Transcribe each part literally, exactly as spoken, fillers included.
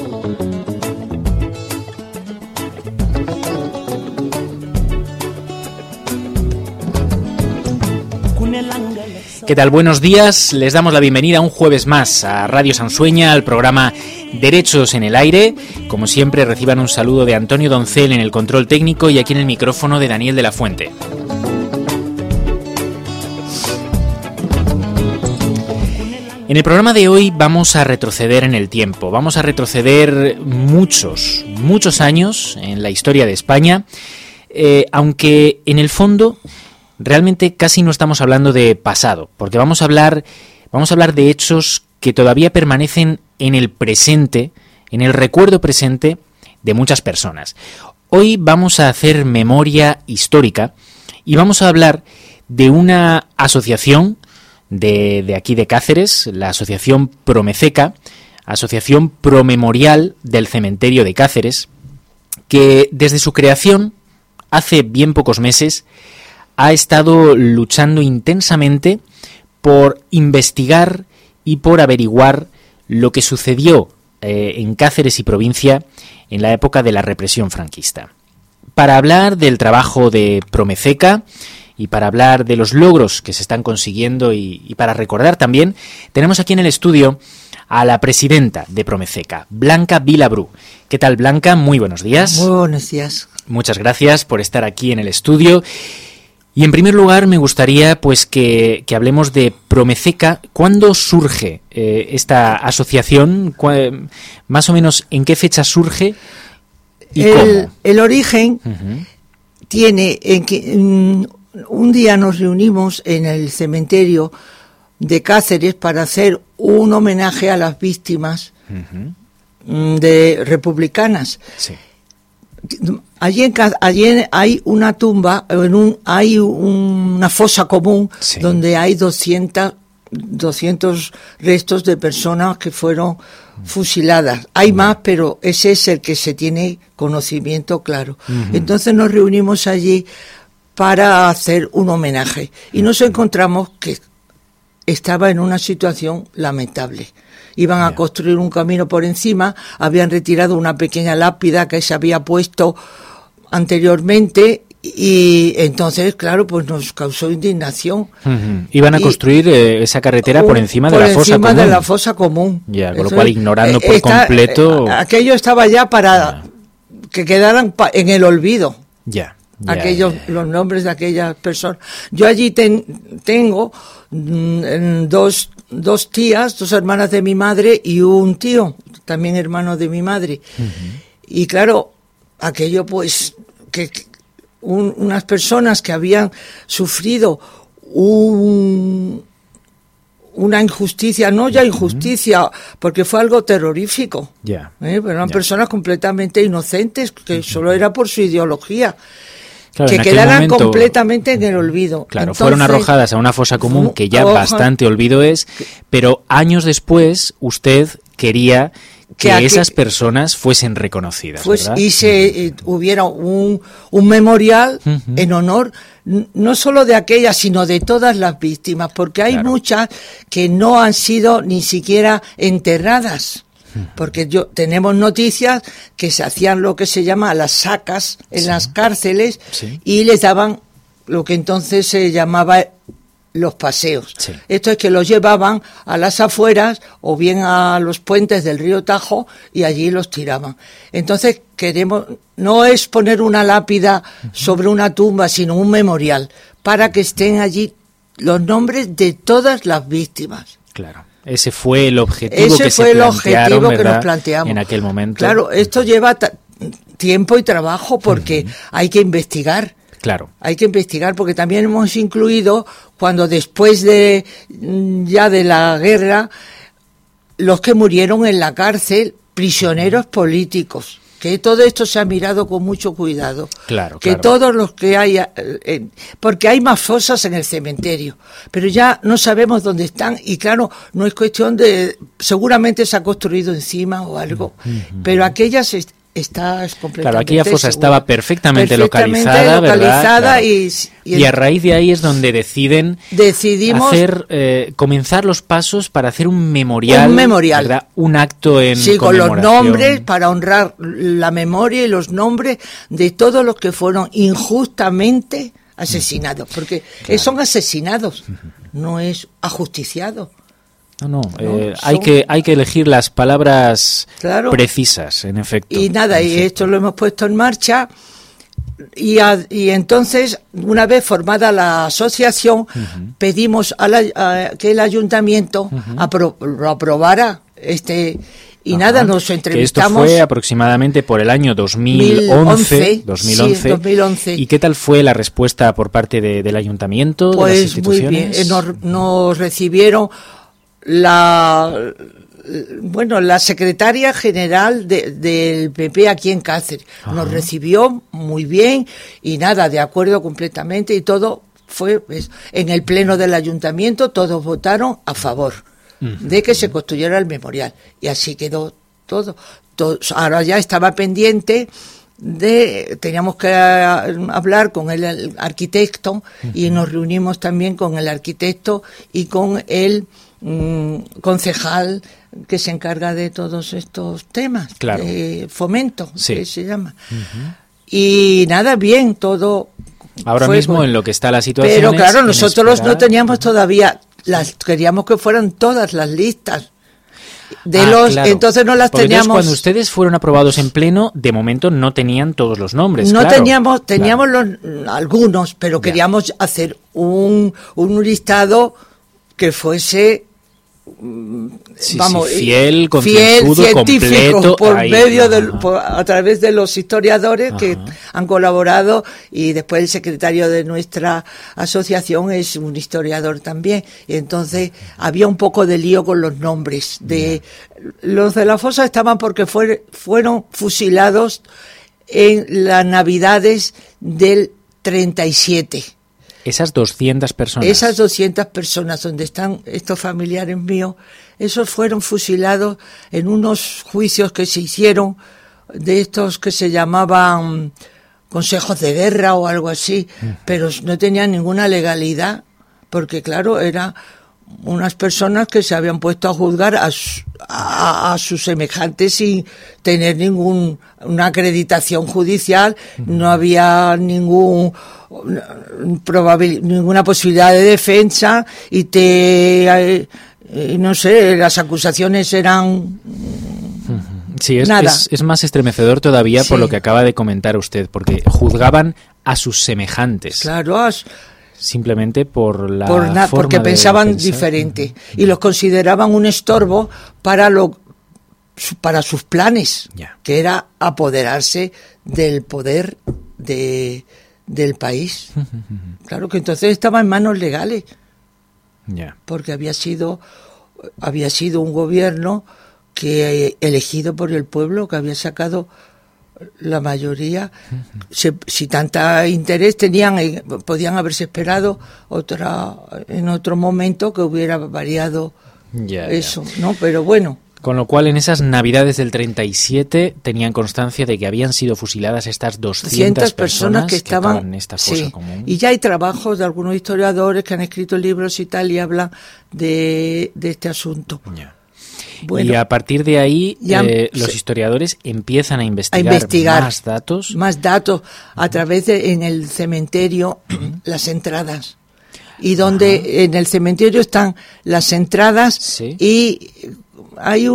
¿Qué tal? Buenos días, les damos la bienvenida un jueves más a Radio Sansueña, al programa Derechos en el Aire. Como siempre, reciban un saludo de Antonio Doncel en el control técnico y aquí en el micrófono de Daniel de la Fuente. En el programa de hoy vamos a retroceder en el tiempo, vamos a retroceder muchos, muchos años en la historia de España, eh, aunque en el fondo realmente casi no estamos hablando de pasado, porque vamos a hablar, vamos a hablar de hechos que todavía permanecen en el presente, en el recuerdo presente de muchas personas. Hoy vamos a hacer memoria histórica y vamos a hablar de una asociación de, de aquí de Cáceres, la Asociación Promeseca, Asociación Promemorial del Cementerio de Cáceres, que desde su creación, hace bien pocos meses, ha estado luchando intensamente por investigar y por averiguar lo que sucedió eh, en Cáceres y provincia en la época de la represión franquista. Para hablar del trabajo de Promeseca y para hablar de los logros que se están consiguiendo y, y para recordar también, tenemos aquí en el estudio a la presidenta de Promeseca, Blanca Vilabrú. ¿Qué tal, Blanca? Muy buenos días. Muy buenos días. Muchas gracias por estar aquí en el estudio. Y en primer lugar me gustaría pues que, que hablemos de Promeseca. ¿Cuándo surge eh, esta asociación? ¿Cuál, más o menos en qué fecha surge y el, cómo? El origen Uh-huh. tiene en que um, un día nos reunimos en el cementerio de Cáceres para hacer un homenaje a las víctimas uh-huh. um, de republicanas. Sí. Allí, en, allí hay una tumba, en un, hay una fosa común sí. donde hay doscientos, doscientos restos de personas que fueron fusiladas. Hay más, pero ese es el que se tiene conocimiento claro. Uh-huh. Entonces nos reunimos allí para hacer un homenaje y nos encontramos que estaba en una situación lamentable. Iban a construir un camino por encima, habían retirado una pequeña lápida que se había puesto anteriormente y entonces, claro, pues nos causó indignación. Uh-huh. Iban a y, construir eh, esa carretera por encima por de la fosa común. Por encima de la fosa común. Ya, con lo cual ignorando por está, completo. Eh, aquello estaba ya para ya. que quedaran pa- en el olvido. Ya. Ya, aquellos ya, ya. Los nombres de aquellas personas. Yo allí ten, tengo mm, dos dos tías, dos hermanas de mi madre y un tío, también hermano de mi madre. Uh-huh. Y claro, aquello pues que, que un, unas personas que habían sufrido un una injusticia, no ya injusticia, uh-huh. porque fue algo terrorífico. Yeah. ¿eh? Pero eran yeah. personas completamente inocentes, que uh-huh. solo era por su ideología. Claro, que quedaran momento, completamente en el olvido. Claro, Entonces, fueron arrojadas a una fosa común que ya oja, bastante olvido es, pero años después usted quería que, que aquí, esas personas fuesen reconocidas, pues, ¿verdad? Y se eh, hubiera un, un memorial uh-huh. en honor no solo de aquellas, sino de todas las víctimas, porque hay claro. muchas que no han sido ni siquiera enterradas. Porque yo tenemos noticias que se hacían lo que se llama las sacas en sí. las cárceles sí. y les daban lo que entonces se llamaba los paseos. Sí. Esto es que los llevaban a las afueras o bien a los puentes del río Tajo y allí los tiraban. Entonces queremos, no es poner una lápida uh-huh. sobre una tumba, sino un memorial para que estén allí los nombres de todas las víctimas. Claro. Ese fue el objetivo Ese que fue se el objetivo ¿verdad? que nos planteamos En aquel momento. Claro, esto lleva ta- tiempo y trabajo porque uh-huh. hay que investigar. Claro. Hay que investigar porque también hemos incluido cuando después de ya de la guerra los que murieron en la cárcel, prisioneros políticos. Que todo esto se ha mirado con mucho cuidado. Claro, que claro. todos los que haya, eh, porque hay más fosas en el cementerio, pero ya no sabemos dónde están y claro, no es cuestión de, seguramente se ha construido encima o algo, uh-huh. pero aquellas est- está es completamente Claro, aquella fosa segura. estaba perfectamente, perfectamente localizada, localizada ¿verdad? y, y, y a raíz de ahí es donde deciden decidimos hacer, eh, comenzar los pasos para hacer un memorial, un memorial, ¿verdad? Un acto en sí, con los conmemoración. nombres para honrar la memoria y los nombres de todos los que fueron injustamente asesinados, porque claro. son asesinados, no es ajusticiados. No, no, no eh, son... hay que hay que elegir las palabras claro. precisas, en efecto. Y nada, en y efecto. esto lo hemos puesto en marcha y, a, y entonces, una vez formada la asociación, uh-huh. pedimos a la, a, que el ayuntamiento uh-huh. apro, lo aprobara este... Y Ajá, nada, nos entrevistamos. Que esto fue aproximadamente por el año dos mil once. dos mil once, sí, dos mil once. ¿Y qué tal fue la respuesta por parte de, del ayuntamiento, pues de las instituciones? Muy bien, nos, nos recibieron la bueno la secretaria general de, del P P aquí en Cáceres. Ajá. Nos recibió muy bien y nada, de acuerdo completamente y todo fue pues, en el pleno del ayuntamiento todos votaron a favor de que se construyera el memorial y así quedó todo. todo. Ahora ya estaba pendiente de, teníamos que hablar con el, el arquitecto uh-huh. y nos reunimos también con el arquitecto y con el mm, concejal que se encarga de todos estos temas, claro. de fomento, sí. que se llama. Uh-huh. Y nada, bien, todo. Ahora fue, mismo bueno, en lo que está la situación. Pero claro, nosotros esperar... no teníamos todavía, las queríamos que fueran todas las listas. De ah, los claro. Entonces no las Porque teníamos. Entonces, cuando ustedes fueron aprobados en pleno, de momento no tenían todos los nombres. No claro. teníamos, teníamos claro. los, algunos, pero ya. queríamos hacer un, un listado que fuese. Sí, vamos, sí, fiel, fiel, científico, completo, por ahí, medio del, por, a través de los historiadores ajá. que han colaborado y después el secretario de nuestra asociación es un historiador también y entonces ajá. había un poco de lío con los nombres de yeah. los de la fosa estaban porque fue, fueron fusilados en las Navidades del treinta y siete. Esas doscientas personas. Esas doscientas personas donde están estos familiares míos, esos fueron fusilados en unos juicios que se hicieron de estos que se llamaban consejos de guerra o algo así, uh-huh. pero no tenían ninguna legalidad, porque claro, eran unas personas que se habían puesto a juzgar a, a, a sus semejantes sin tener ningún una acreditación judicial, uh-huh. no había ningún probabil, ninguna posibilidad de defensa y te eh, no sé, las acusaciones eran sí, es, nada. Es, es más estremecedor todavía sí. por lo que acaba de comentar usted, porque juzgaban a sus semejantes. Claro, as, simplemente por la por na, forma porque de pensaban pensar. diferente y los consideraban un estorbo para lo para sus planes, yeah. que era apoderarse del poder de del país. Claro que entonces estaba en manos legales. Yeah. Porque había sido había sido un gobierno que elegido por el pueblo, que había sacado la mayoría. Uh-huh. Se, si tanta interés tenían, podían haberse esperado otra en otro momento que hubiera variado yeah, eso, yeah. ¿no? Pero bueno. Con lo cual, en esas Navidades del treinta y siete tenían constancia de que habían sido fusiladas estas doscientas personas que estaban, que estaban en esta fosa sí. común. Y ya hay trabajos de algunos historiadores que han escrito libros y tal y hablan de, de este asunto. Yeah. Bueno, y a partir de ahí ya, eh, los sí. historiadores empiezan a investigar, a investigar más datos. Más datos a través de en el cementerio las entradas. Y donde Ajá. en el cementerio están las entradas sí. y hay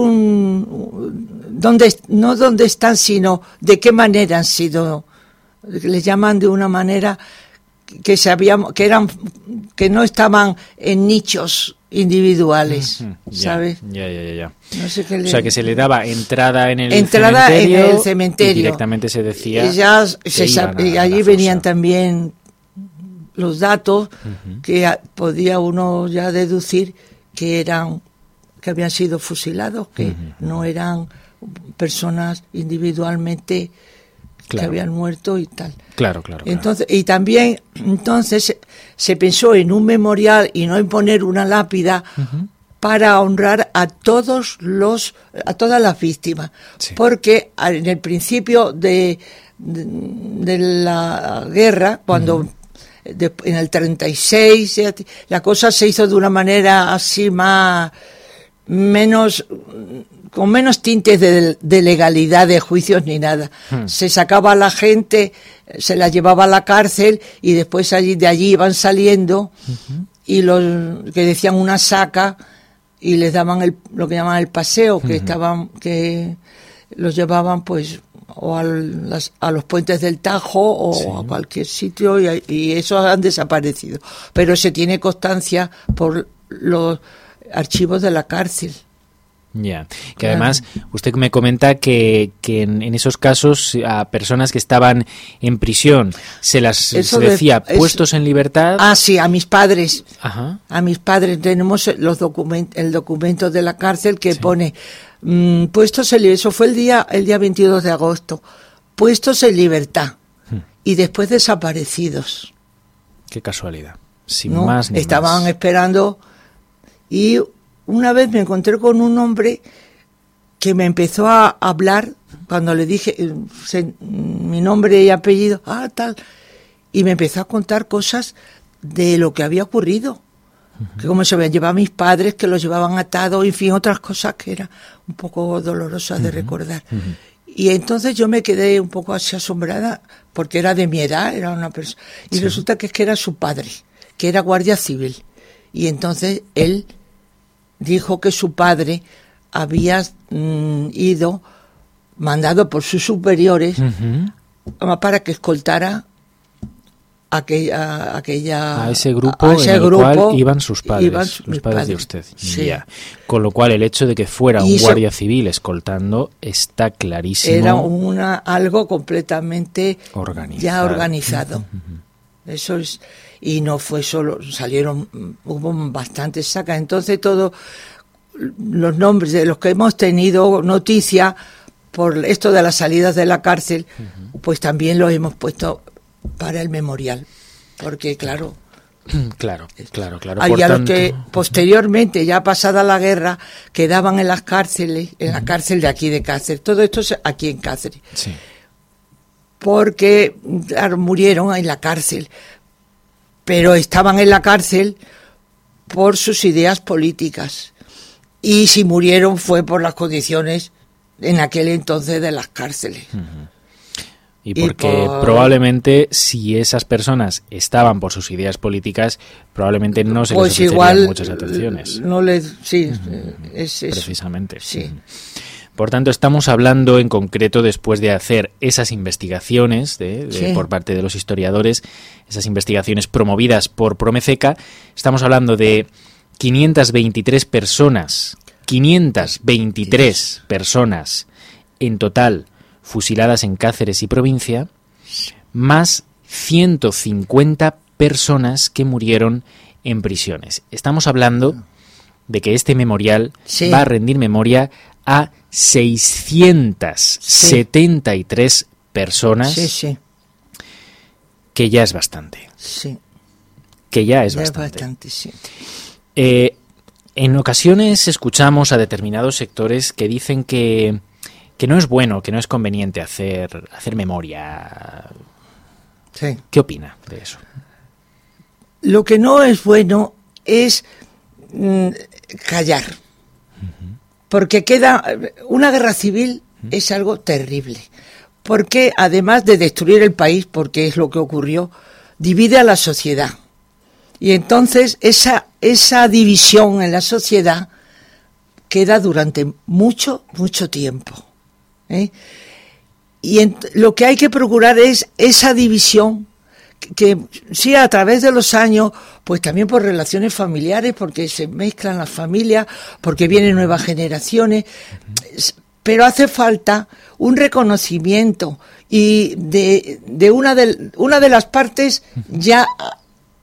un donde no donde están sino de qué manera han sido, les llaman de una manera que sabíamos que eran que no estaban en nichos individuales, uh-huh. ¿sabes? Ya, ya, ya, ya. No sé qué le... O sea, que se le daba entrada en el entrada cementerio, en el cementerio y directamente se decía y ya se sab... y allí venían también los datos uh-huh. que podía uno ya deducir que eran que habían sido fusilados, que uh-huh. no eran personas individualmente claro. que habían muerto y tal. Claro, claro. Entonces, claro. y también entonces se pensó en un memorial y no en poner una lápida, uh-huh. para honrar a todos los, a todas las víctimas, sí. Porque en el principio de, de, de la guerra, cuando uh-huh. de, en el treinta y seis la cosa se hizo de una manera así más, menos, con menos tintes de, de legalidad de juicios ni nada. Hmm. Se sacaba a la gente, se la llevaba a la cárcel y después allí, de allí iban saliendo uh-huh. y los que decían una saca y les daban el, lo que llamaban el paseo, que uh-huh. estaban, que los llevaban pues o a, las, a los puentes del Tajo o sí. a cualquier sitio y, y esos han desaparecido. Pero se tiene constancia por los archivos de la cárcel. Ya, yeah. Que claro. Además usted me comenta que, que en, en esos casos a personas que estaban en prisión se las se de, decía puestos es, en libertad. Ah, sí, a mis padres. Ajá. A mis padres tenemos los document, el documento de la cárcel que sí. pone mmm, puestos en libertad. Eso fue el día el día veintidós de agosto. Puestos en libertad hmm. y después desaparecidos. Qué casualidad. Sin ¿no? más ni Estaban más. esperando y una vez me encontré con un hombre que me empezó a hablar cuando le dije se, mi nombre y apellido, ah, tal, y me empezó a contar cosas de lo que había ocurrido, uh-huh. que como se habían llevado a mis padres, que los llevaban atados, en fin, otras cosas que eran un poco dolorosas uh-huh. de recordar. Uh-huh. Y entonces yo me quedé un poco así asombrada, porque era de mi edad, era una persona, y sí. resulta que es que era su padre, que era guardia civil, y entonces él dijo que su padre había mm, ido, mandado por sus superiores, uh-huh. para que escoltara aquella, aquella a ese grupo a ese en el grupo, cual iban sus padres, iban los padres, padres de usted. Sí. Ya. Con lo cual el hecho de que fuera y un guardia civil escoltando está clarísimo. Era una algo completamente organizado. ya organizado. Uh-huh. Eso es. Y no fue solo, salieron, hubo bastantes sacas. Entonces todos los nombres de los que hemos tenido noticia por esto de las salidas de la cárcel, uh-huh. pues también los hemos puesto para el memorial. Porque claro... Claro, claro, claro. Hay por a tanto... los que posteriormente, ya pasada la guerra, quedaban en las cárceles, en uh-huh. la cárcel de aquí de Cáceres. Todo esto es aquí en Cáceres. Sí. Porque claro, murieron en la cárcel. Pero estaban en la cárcel por sus ideas políticas. Y si murieron fue por las condiciones en aquel entonces de las cárceles. Uh-huh. Y porque y por... probablemente si esas personas estaban por sus ideas políticas, probablemente no se pues les ofrecerían igual muchas atenciones. No les, sí, uh-huh. es eso. Precisamente. Sí. Uh-huh. Por tanto, estamos hablando en concreto, después de hacer esas investigaciones de, de, sí. por parte de los historiadores, esas investigaciones promovidas por Promeseca, estamos hablando de quinientas veintitrés personas, quinientas veintitrés personas en total fusiladas en Cáceres y provincia, más ciento cincuenta personas que murieron en prisiones. Estamos hablando de que este memorial sí. va a rendir memoria a seiscientas setenta y tres sí. personas, sí, sí. que ya es bastante. Sí. Que ya es ya bastante. Es bastante sí. Eh, en ocasiones escuchamos a determinados sectores que dicen que, que no es bueno, que no es conveniente hacer, hacer memoria. Sí. ¿Qué opina de eso? Lo que no es bueno es mm, callar. Porque queda una guerra civil es algo terrible, porque además de destruir el país, porque es lo que ocurrió, divide a la sociedad. Y entonces esa esa división en la sociedad queda durante mucho, mucho tiempo. ¿eh? Y en, lo que hay que procurar es esa división, que, que sí, a través de los años, pues también por relaciones familiares, porque se mezclan las familias, porque vienen nuevas generaciones, pero hace falta un reconocimiento y de, de una de una de las partes ya ha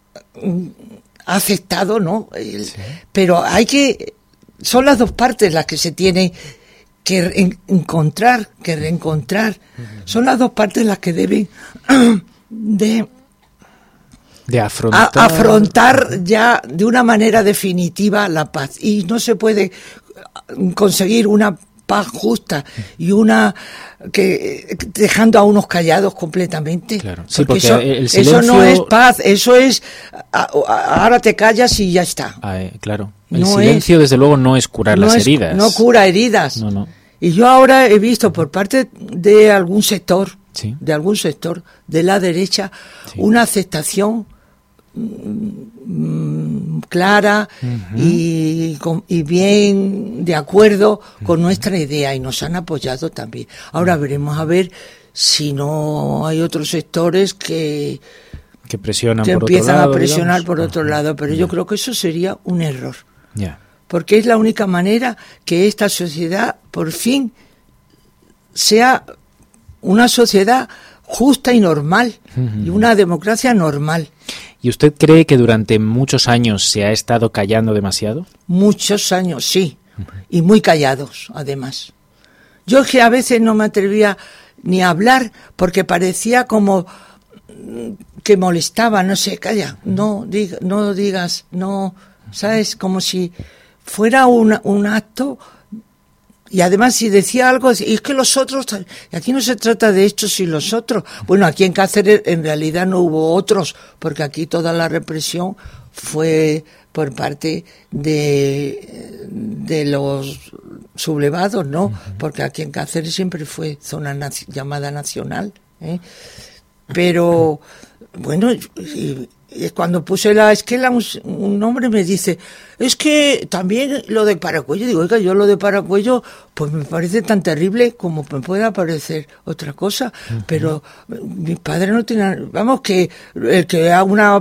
aceptado, ¿no? El, sí. Pero hay que, son las dos partes las que se tienen que re- encontrar, que reencontrar, uh-huh. son las dos partes las que deben de de afrontar... A, afrontar ya de una manera definitiva la paz. Y no se puede conseguir una paz justa y una que dejando a unos callados completamente. Claro. Sí, porque, porque eso, el silencio... eso no es paz, eso es a, a, ahora te callas y ya está. Ah, eh, claro. El no silencio, es, desde luego, no es curar no las es, heridas. No cura heridas. No, no. Y yo ahora he visto por parte de algún sector, sí. de algún sector de la derecha, sí. una aceptación mmm, clara uh-huh. y, y bien de acuerdo uh-huh. con nuestra idea, y nos han apoyado también. Ahora uh-huh. veremos a ver si no hay otros sectores que, que presionan que por empiezan otro lado, a presionar digamos. por otro uh-huh. lado, pero yeah. yo creo que eso sería un error. Ya. Yeah. Porque es la única manera que esta sociedad por fin sea una sociedad justa y normal, uh-huh. y una democracia normal. ¿Y usted cree que durante muchos años se ha estado callando demasiado? Muchos años, sí, uh-huh. y muy callados, además. Yo es que a veces no me atrevía ni a hablar porque parecía como que molestaba, no sé, calla, no, diga, no digas, no, ¿sabes? Como si fuera un, un acto, y además si decía algo, y es que los otros, aquí no se trata de estos y los otros. Bueno, aquí en Cáceres en realidad no hubo otros, porque aquí toda la represión fue por parte de, de los sublevados, ¿no? Uh-huh. Porque aquí en Cáceres siempre fue zona naci- llamada nacional, ¿eh? Pero, bueno, y, cuando puse la esquela, un, un hombre me dice, es que también lo de Paracuello, digo, oiga, yo lo de Paracuello, pues me parece tan terrible como me pueda parecer otra cosa, uh-huh. pero mis padres no tienen, vamos, que el que haga una,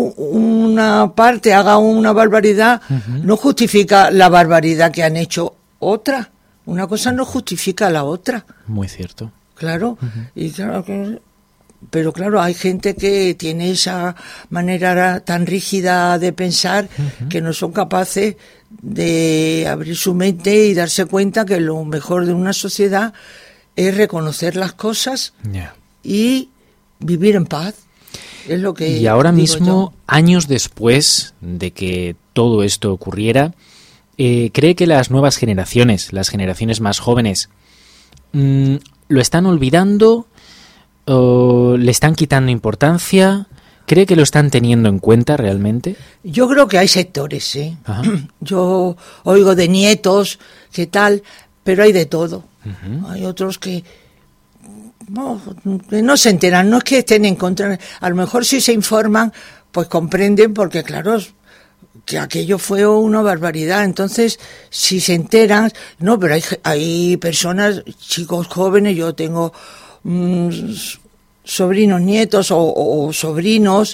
una parte haga una barbaridad, uh-huh. no justifica la barbaridad que han hecho otra, una cosa no justifica la otra. Muy cierto. Claro, uh-huh. y claro que... Pero claro, hay gente que tiene esa manera tan rígida de pensar uh-huh. que no son capaces de abrir su mente y darse cuenta que lo mejor de una sociedad es reconocer las cosas yeah. y vivir en paz. Es lo que y ahora digo mismo, yo. Años después de que todo esto ocurriera, eh, ¿cree que las nuevas generaciones, las generaciones más jóvenes, mmm, lo están olvidando? ¿O le están quitando importancia? ¿Cree que lo están teniendo en cuenta realmente? Yo creo que hay sectores, ¿eh? Ajá. Yo oigo de nietos, ¿qué tal? Pero hay de todo. Uh-huh. Hay otros que no, que no se enteran, no es que estén en contra. A lo mejor si se informan, pues comprenden, porque claro, que aquello fue una barbaridad. Entonces, si se enteran, no, pero hay, hay personas, chicos jóvenes, yo tengo... sobrinos, nietos o, o sobrinos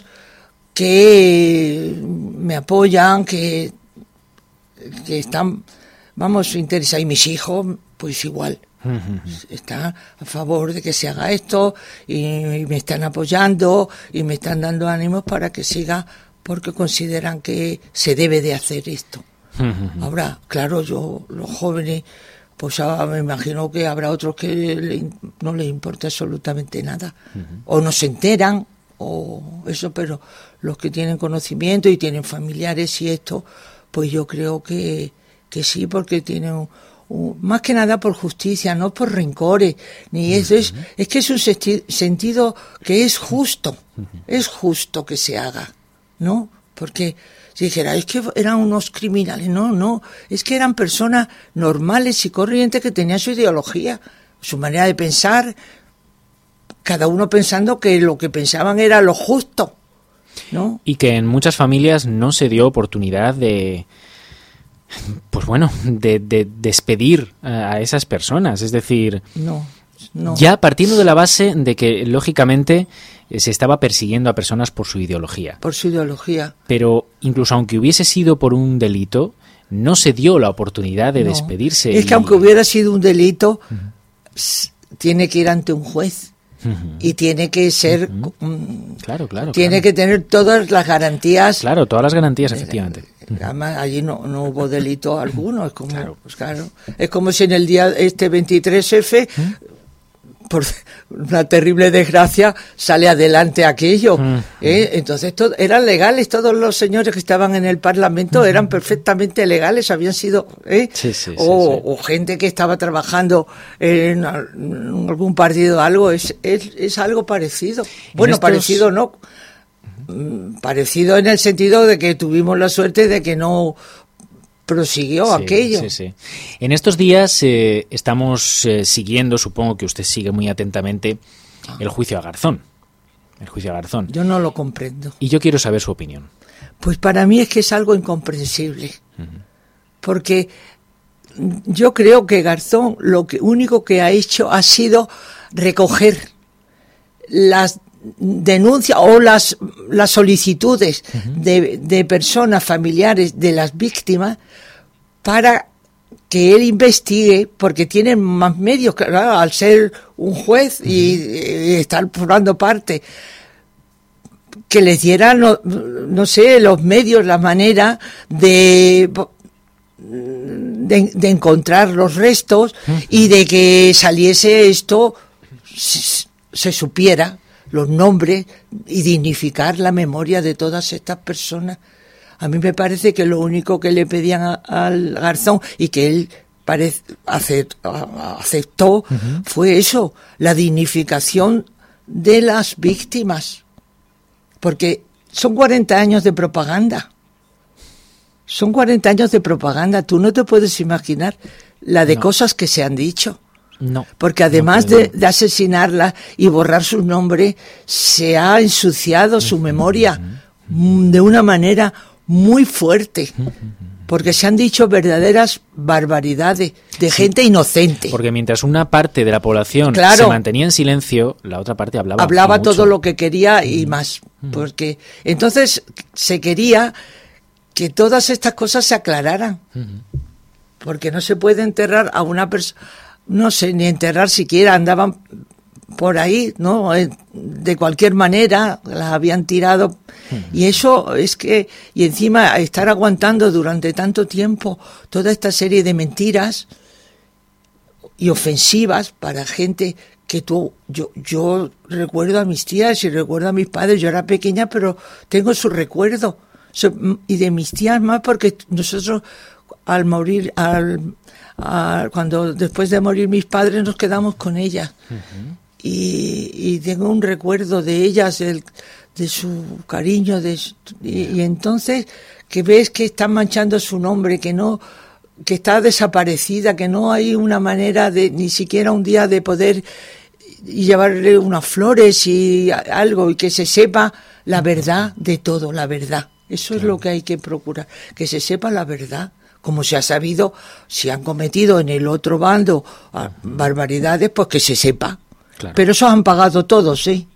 que me apoyan, que, que están, vamos, interesados. Y mis hijos, pues igual, uh-huh. están a favor de que se haga esto y, y me están apoyando y me están dando ánimos para que siga, porque consideran que se debe de hacer esto. Uh-huh. Ahora, claro, yo, los jóvenes... Pues ah, me imagino que habrá otros que le, no les importa absolutamente nada. Uh-huh. O no se enteran, o eso, pero los que tienen conocimiento y tienen familiares y esto, pues yo creo que, que sí, porque tienen un, un, más que nada por justicia, no por rencores, ni uh-huh. eso, es, es que es un senti- sentido que es justo, uh-huh. es justo que se haga, ¿no? Porque... Si dijera, es que eran unos criminales, no, no, es que eran personas normales y corrientes que tenían su ideología, su manera de pensar, cada uno pensando que lo que pensaban era lo justo, ¿no? Y que en muchas familias no se dio oportunidad de, pues bueno, de, de despedir a esas personas, es decir, no, no. ya partiendo de la base de que, lógicamente, se estaba persiguiendo a personas por su ideología. Por su ideología. Pero incluso aunque hubiese sido por un delito, no se dio la oportunidad de no. despedirse. Es y... que aunque hubiera sido un delito, uh-huh. tiene que ir ante un juez. Uh-huh. Y tiene que ser... Uh-huh. um, claro, claro. Tiene claro. que tener todas las garantías. Claro, todas las garantías, efectivamente. Uh-huh. Además, allí no, no hubo delito alguno. Es como, claro. Pues claro, es como si en el día este veintitrés efe... Uh-huh. por una terrible desgracia, sale adelante aquello. Mm. ¿eh? Entonces, todo, eran legales, todos los señores que estaban en el Parlamento mm. eran perfectamente legales, habían sido... ¿eh? Sí, sí, o, sí, sí. o gente que estaba trabajando en, en algún partido, algo, es, es, es algo parecido. Bueno, estos... parecido no, mm. parecido en el sentido de que tuvimos la suerte de que no... prosiguió sí, aquello. Sí, sí. En estos días eh, estamos eh, siguiendo, supongo que usted sigue muy atentamente, el juicio a Garzón. El juicio a Garzón. Yo no lo comprendo. Y yo quiero saber su opinión. Pues para mí es que es algo incomprensible. Uh-huh. Porque yo creo que Garzón lo que, único que ha hecho ha sido recoger las denuncias o las, las solicitudes uh-huh. de, de personas familiares de las víctimas para que él investigue, porque tiene más medios, claro, al ser un juez uh-huh. y, y estar formando parte, que les dieran, no, no sé, los medios, la manera de, de, de encontrar los restos uh-huh. y de que saliese esto, se, se supiera los nombres y dignificar la memoria de todas estas personas. A mí me parece que lo único que le pedían a, al Garzón y que él parece, aceptó, aceptó uh-huh. fue eso, la dignificación de las víctimas. Porque son cuarenta años de propaganda. Son cuarenta años de propaganda. Tú no te puedes imaginar la de no. cosas que se han dicho. No. Porque además no de, de asesinarla y borrar su nombre, se ha ensuciado su memoria de una manera muy fuerte. Porque se han dicho verdaderas barbaridades de sí, gente inocente. Porque mientras una parte de la población claro, se mantenía en silencio, la otra parte hablaba. Hablaba todo lo que quería y mm. más. Porque entonces se quería que todas estas cosas se aclararan. Mm. Porque no se puede enterrar a una persona... No sé, ni enterrar siquiera, andaban por ahí, ¿no? De cualquier manera, las habían tirado. Uh-huh. Y eso es que, y encima estar aguantando durante tanto tiempo toda esta serie de mentiras y ofensivas para gente que tú, yo, yo recuerdo a mis tías y recuerdo a mis padres, yo era pequeña, pero tengo su recuerdo. Y de mis tías más, porque nosotros al morir, al Uh, cuando después de morir mis padres nos quedamos con ellas uh-huh. y, y tengo un recuerdo de ellas, de, de su cariño, de su, y, y entonces que ves que están manchando su nombre, que no, que está desaparecida, que no hay una manera de ni siquiera un día de poder llevarle unas flores y algo, y que se sepa la verdad de todo, la verdad. Eso claro. es lo que hay que procurar, que se sepa la verdad. Como se ha sabido, si han cometido en el otro bando uh, barbaridades, pues que se sepa. Claro. Pero esos han pagado todos, ¿sí?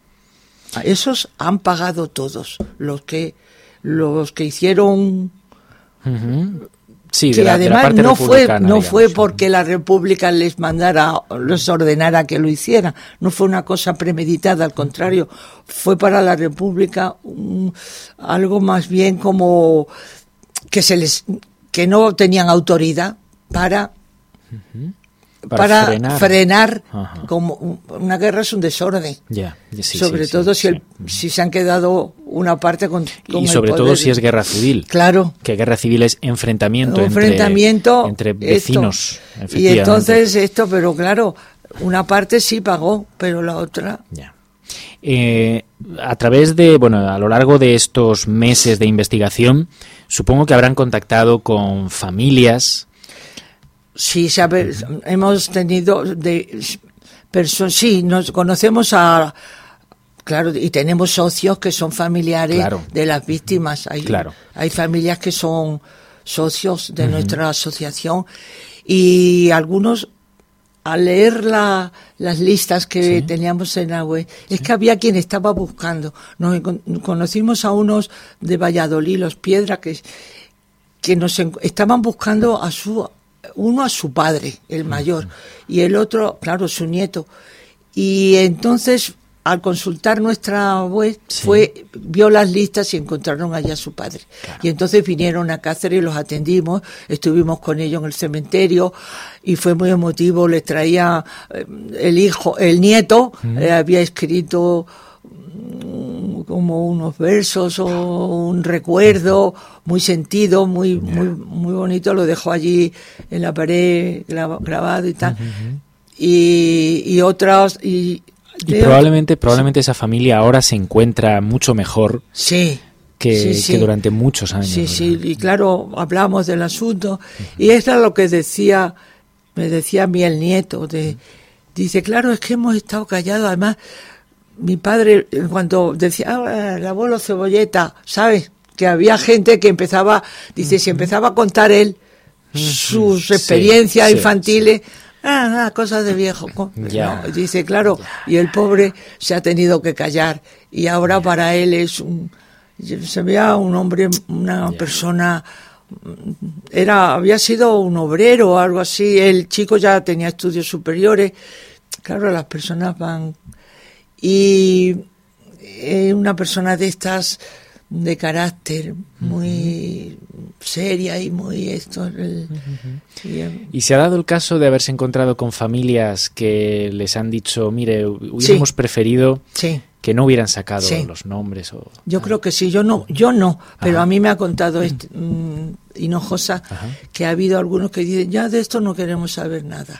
Esos han pagado todos. Los que los que hicieron... Uh-huh. Sí, que de la, además de la parte no fue no digamos, fue porque la República les mandara, les ordenara que lo hicieran. No fue una cosa premeditada, al contrario. Fue para la República um, algo más bien como que se les... que no tenían autoridad para uh-huh. para, para frenar, frenar uh-huh. como una guerra es un desorden. Yeah. Sí, sobre sí, todo sí, si, sí. El, si se han quedado una parte con, con y sobre el todo si es guerra civil. Claro. Que guerra civil es enfrentamiento, enfrentamiento entre, entre vecinos. Y entonces esto, pero claro, una parte sí pagó, pero la otra... Yeah. Eh, a través de, bueno, a lo largo de estos meses de investigación, supongo que habrán contactado con familias. Sí, sabe, hemos tenido de personas, sí, nos conocemos a, claro, y tenemos socios que son familiares claro. de las víctimas. Hay, claro. hay familias que son socios de uh-huh. nuestra asociación y algunos, al leer la, las listas que ¿Sí? teníamos en la web, ¿Sí? es que había quien estaba buscando. Nos conocimos a unos de Valladolid, los Piedra, que, que nos estaban buscando a su, uno a su padre, el mayor, uh-huh. y el otro, claro, su nieto. Y entonces al consultar nuestra web, sí. fue vio las listas y encontraron allá a su padre. Claro. Y entonces vinieron a Cáceres y los atendimos, estuvimos con ellos en el cementerio y fue muy emotivo. Les traía eh, el hijo, el nieto, mm. eh, había escrito um, como unos versos o un recuerdo muy sentido, muy, yeah. muy, muy bonito. Lo dejó allí en la pared grabado y tal. Uh-huh. Y, y otras... Y, Y probablemente, otro, probablemente sí. esa familia ahora se encuentra mucho mejor sí, que, sí, sí. que durante muchos años. Sí, ¿verdad? sí, y claro, hablamos del asunto, uh-huh. y eso es lo que decía, me decía a mí el nieto, de, uh-huh. dice, claro, es que hemos estado callados, además, mi padre, cuando decía, ah, el abuelo Cebolleta, ¿sabes? Que había gente que empezaba, dice, uh-huh. si empezaba a contar él uh-huh. sus experiencias sí, infantiles, sí, sí. Ah, ah, cosas de viejo. Ya. No, dice, claro, y el pobre se ha tenido que callar. Y ahora para él es un... Se veía un hombre, una ya. persona... era Había sido un obrero o algo así. El chico ya tenía estudios superiores. Claro, las personas van... Y eh, una persona de estas... de carácter muy uh-huh. seria y muy esto el, uh-huh. y, um, y se ha dado el caso de haberse encontrado con familias que les han dicho, mire, hubiéramos sí. preferido sí. que no hubieran sacado sí. los nombres o yo ah. creo que sí, yo no yo no pero Ajá. a mí me ha contado este, um, Hinojosa Ajá. que ha habido algunos que dicen, ya de esto no queremos saber nada.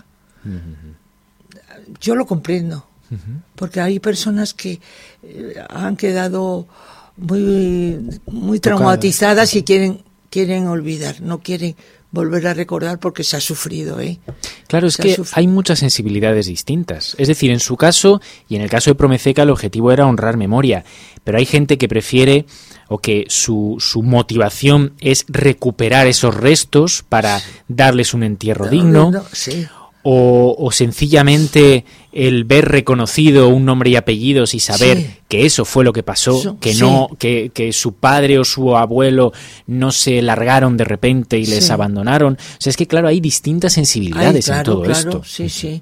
Uh-huh. Yo lo comprendo, uh-huh. porque hay personas que eh, han quedado muy muy traumatizadas y quieren quieren olvidar, no quieren volver a recordar porque se ha sufrido, ¿eh? Claro, es se que hay muchas sensibilidades distintas. Es decir, en su caso y en el caso de Promeseca el objetivo era honrar memoria, pero hay gente que prefiere o que su, su motivación es recuperar esos restos para darles un entierro no, digno. No, sí. O, o sencillamente el ver reconocido un nombre y apellidos y saber sí. que eso fue lo que pasó, so, que sí. no que, que su padre o su abuelo no se largaron de repente y sí. les abandonaron. O sea, es que claro, hay distintas sensibilidades Ay, claro, en todo claro, esto. Sí, sí.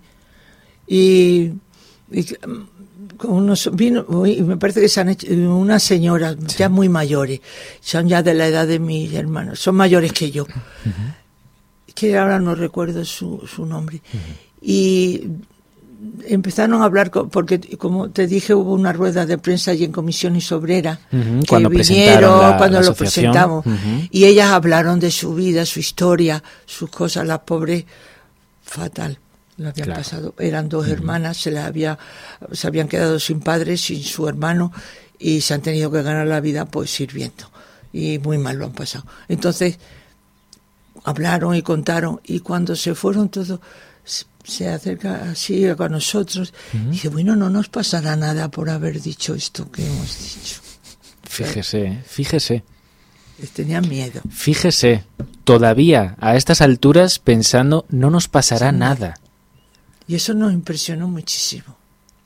Y, y unos, vino, me parece que se han hecho unas señoras sí. ya muy mayores, son ya de la edad de mis hermanos, son mayores que yo. Uh-huh. que ahora no recuerdo su, su nombre, uh-huh. y empezaron a hablar, con, porque como te dije hubo una rueda de prensa allí en Comisiones Obreras, uh-huh. que cuando vinieron, la, cuando la lo presentamos, uh-huh. y ellas hablaron de su vida, su historia, sus cosas, las pobres, fatal, lo habían claro. pasado, eran dos uh-huh. hermanas, se las había, se habían quedado sin padre, sin su hermano, y se han tenido que ganar la vida pues sirviendo, y muy mal lo han pasado. Entonces hablaron y contaron, y cuando se fueron todos, se acerca así a nosotros, uh-huh. y dice, bueno, no nos pasará nada por haber dicho esto que hemos dicho. Fíjese, fíjese. Tenían miedo. Fíjese, todavía a estas alturas pensando, no nos pasará sí, nada. Y eso nos impresionó muchísimo.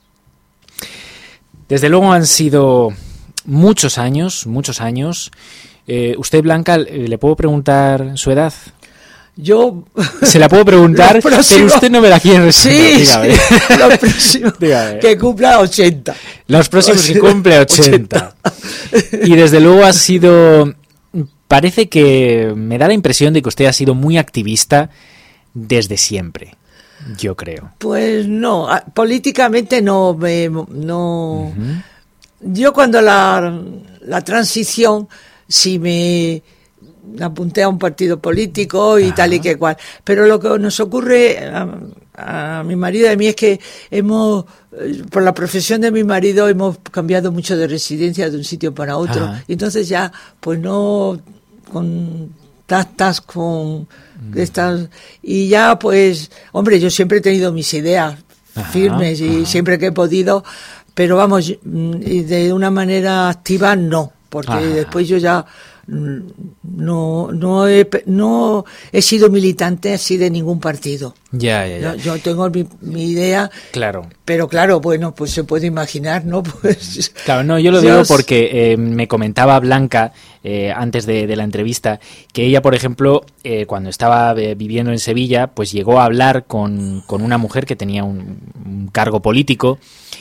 Desde luego han sido muchos años, muchos años. Eh, usted, Blanca, ¿le puedo preguntar su edad? Yo... Se la puedo preguntar, próximo, pero usted no me la quiere responder. Sí, dígame. Sí, los próximos que cumpla ochenta. Los próximos que cumple ochenta. Y desde luego ha sido... Parece que me da la impresión de que usted ha sido muy activista desde siempre, yo creo. Pues no, políticamente no... Me, no uh-huh. Yo cuando la, la transición... si me apunté a un partido político y Ajá. tal y que cual. Pero lo que nos ocurre a, a mi marido y a mí es que hemos, por la profesión de mi marido, hemos cambiado mucho de residencia de un sitio para otro. Ajá. Y entonces ya, pues no contactas con mm. estas... Y ya, pues, hombre, yo siempre he tenido mis ideas Ajá. firmes y Ajá. siempre que he podido, pero vamos, de una manera activa no. Porque Ajá. después yo ya no no he, no he sido militante así de ningún partido. Ya, ya, ya. Yo, yo tengo mi, mi idea. Claro. Pero claro, bueno, pues se puede imaginar, ¿no? Pues claro, no, yo lo Dios. digo porque eh, me comentaba Blanca eh, antes de, de la entrevista que ella, por ejemplo, eh, cuando estaba eh, viviendo en Sevilla, pues llegó a hablar con, con una mujer que tenía un, un cargo político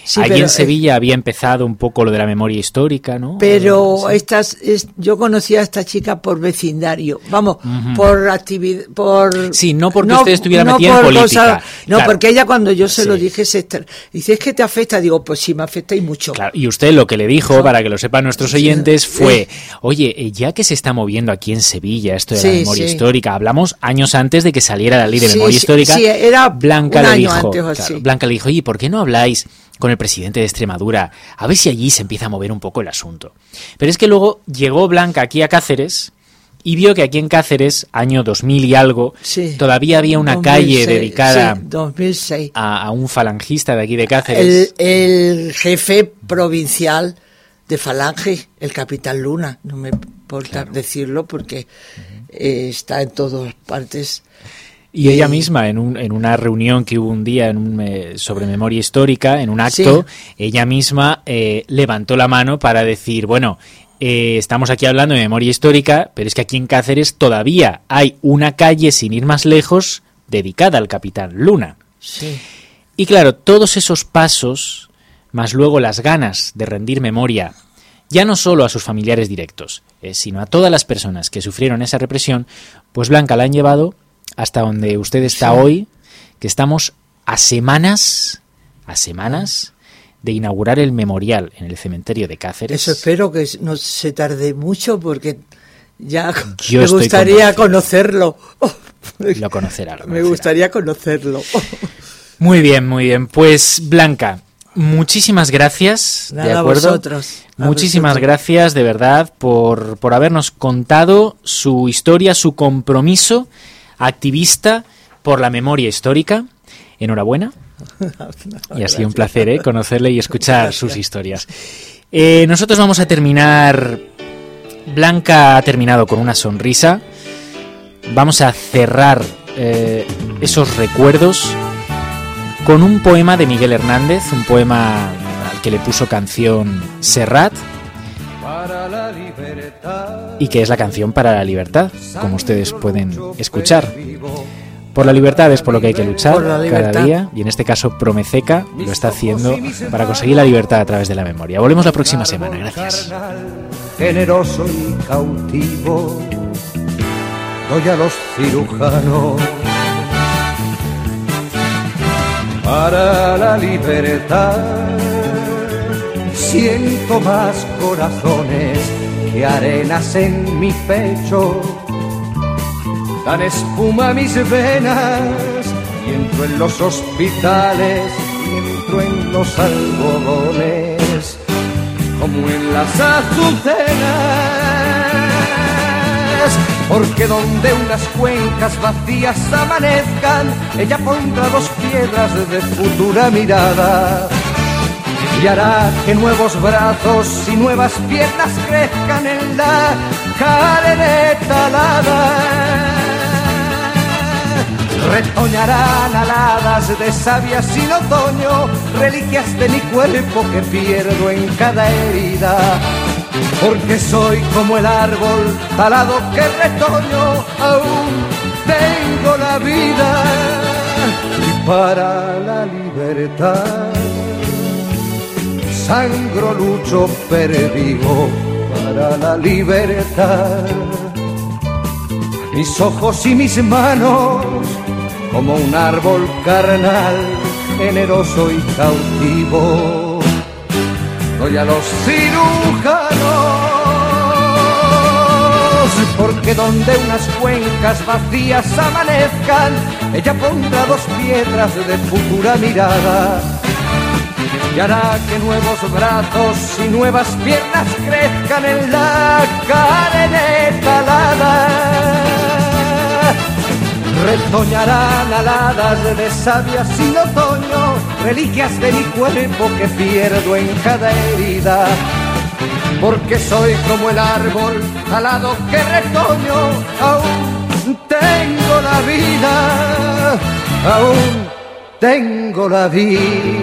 Sí, Allí pero, en Sevilla había empezado un poco lo de la memoria histórica, ¿no? Pero sí. estas, es, yo conocí a esta chica por vecindario, vamos, uh-huh. por actividad, por... Sí, no porque no, usted estuviera no metida en política. Cosa, no, claro. porque ella cuando yo se sí. lo dije, se estar, dice, es que te afecta, digo, pues sí, me afecta y mucho. Claro, y usted lo que le dijo, ¿no? Para que lo sepan nuestros oyentes, fue, oye, ya que se está moviendo aquí en Sevilla esto de sí, la memoria sí. histórica, hablamos años antes de que saliera la ley de sí, memoria sí, histórica, sí, era Blanca un le año dijo, antes o claro, así. Blanca le dijo, oye, ¿por qué no habláis con el presidente de Extremadura? A ver si allí se empieza a mover un poco el asunto. Pero es que luego llegó Blanca aquí a Cáceres y vio que aquí en Cáceres, año dos mil y algo, sí. todavía había una dos mil seis, calle dedicada sí, dos mil seis. A, a un falangista de aquí de Cáceres. El, el jefe provincial de Falange, el capitán Luna, no me importa claro. decirlo porque uh-huh. eh, está en todas partes. Y ella misma, en, un, en una reunión que hubo un día en un, eh, sobre memoria histórica, en un acto, sí. ella misma eh, levantó la mano para decir, bueno, eh, estamos aquí hablando de memoria histórica, pero es que aquí en Cáceres todavía hay una calle, sin ir más lejos, dedicada al capitán Luna. Sí. Y claro, todos esos pasos, más luego las ganas de rendir memoria, ya no solo a sus familiares directos, eh, sino a todas las personas que sufrieron esa represión, pues Blanca la han llevado hasta donde usted está sí. hoy, que estamos a semanas, a semanas de inaugurar el memorial en el cementerio de Cáceres. Eso espero que no se tarde mucho porque ya Yo me gustaría conocerlo. Lo conocerá, lo conocerá. Me gustaría conocerlo. Muy bien, muy bien. Pues Blanca, muchísimas gracias. Nada, ¿de acuerdo? A vosotros. A Muchísimas vosotros. gracias, de verdad, por, por habernos contado su historia, su compromiso activista por la memoria histórica. Enhorabuena. Y ha sido un placer ¿eh? conocerle y escuchar gracias. sus historias. Eh, nosotros vamos a terminar. Blanca ha terminado con una sonrisa. Vamos a cerrar eh, esos recuerdos con un poema de Miguel Hernández, un poema al que le puso canción Serrat, y que es la canción para la libertad, como ustedes pueden escuchar. Por la libertad es por lo que hay que luchar cada día, y en este caso Promeseca lo está haciendo para conseguir la libertad a través de la memoria. Volvemos la próxima semana, gracias. Generoso y cautivo, doy a los cirujanos para la libertad. Siento más corazones que arenas en mi pecho, dan espuma a mis venas y entro en los hospitales y entro en los algodones como en las azucenas, porque donde unas cuencas vacías amanezcan, ella pondrá dos piedras de futura mirada y hará que nuevos brazos y nuevas piernas crezcan en la carne talada. Retoñarán aladas de savia sin otoño, reliquias de mi cuerpo que pierdo en cada herida, porque soy como el árbol talado que retoño, aún tengo la vida. Y para la libertad sangro, lucho, pervivo para la libertad. Mis ojos y mis manos como un árbol carnal, generoso y cautivo, doy a los cirujanos, porque donde unas cuencas vacías amanezcan, ella pondrá dos piedras de futura mirada y hará que nuevos brazos y nuevas piernas crezcan en la carne talada. Retoñarán aladas de savia sin otoño, reliquias de mi cuerpo que pierdo en cada herida, porque soy como el árbol talado que retoño, aún tengo la vida, aún tengo la vida.